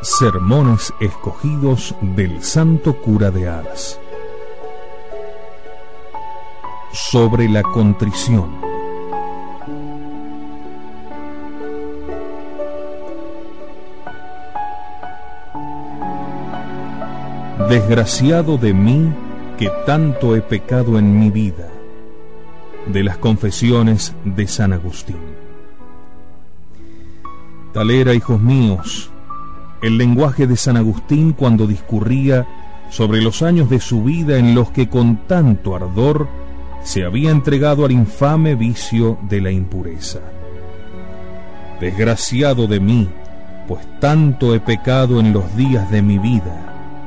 Sermones escogidos del Santo Cura de Ars. Sobre la contrición. Desgraciado de mí, que tanto he pecado en mi vida. De las Confesiones de San Agustín. Tal era, hijos míos, el lenguaje de San Agustín cuando discurría sobre los años de su vida en los que con tanto ardor se había entregado al infame vicio de la impureza. Desgraciado de mí, pues tanto he pecado en los días de mi vida.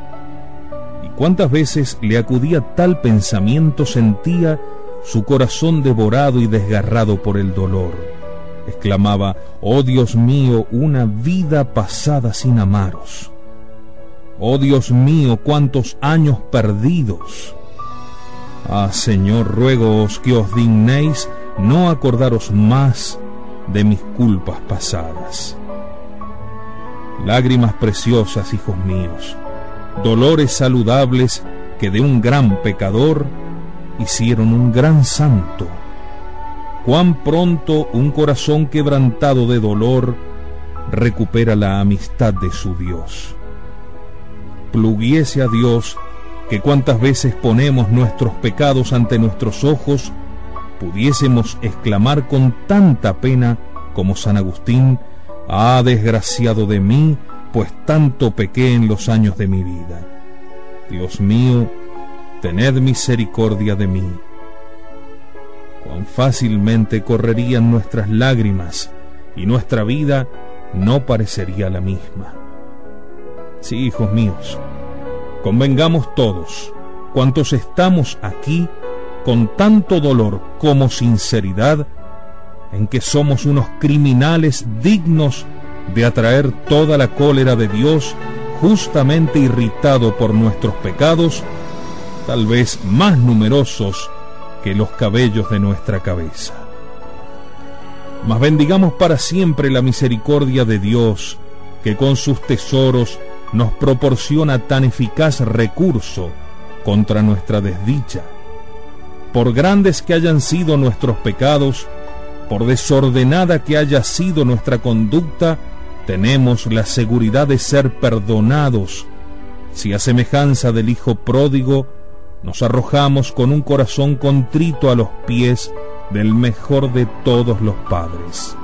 Y cuántas veces le acudía tal pensamiento, sentía su corazón devorado y desgarrado por el dolor. Exclamaba: «Oh Dios mío, una vida pasada sin amaros. Oh Dios mío, cuántos años perdidos. Ah, Señor, ruégoos que os dignéis no acordaros más de mis culpas pasadas». Lágrimas preciosas, hijos míos, dolores saludables que de un gran pecador hicieron un gran santo. Cuán pronto un corazón quebrantado de dolor recupera la amistad de su Dios. Pluguiese a Dios que cuantas veces ponemos nuestros pecados ante nuestros ojos, pudiésemos exclamar con tanta pena como San Agustín: «Ah, desgraciado de mí, pues tanto pequé en los años de mi vida. Dios mío, tened misericordia de mí». Cuán fácilmente correrían nuestras lágrimas y nuestra vida no parecería la misma. Sí, hijos míos, convengamos todos, cuantos estamos aquí, con tanto dolor como sinceridad, en que somos unos criminales dignos de atraer toda la cólera de Dios, justamente irritado por nuestros pecados, tal vez más numerosos que los cabellos de nuestra cabeza. Mas bendigamos para siempre la misericordia de Dios, que con sus tesoros nos proporciona tan eficaz recurso contra nuestra desdicha. Por grandes que hayan sido nuestros pecados, por desordenada que haya sido nuestra conducta, tenemos la seguridad de ser perdonados, si a semejanza del Hijo pródigo nos arrojamos con un corazón contrito a los pies del mejor de todos los padres.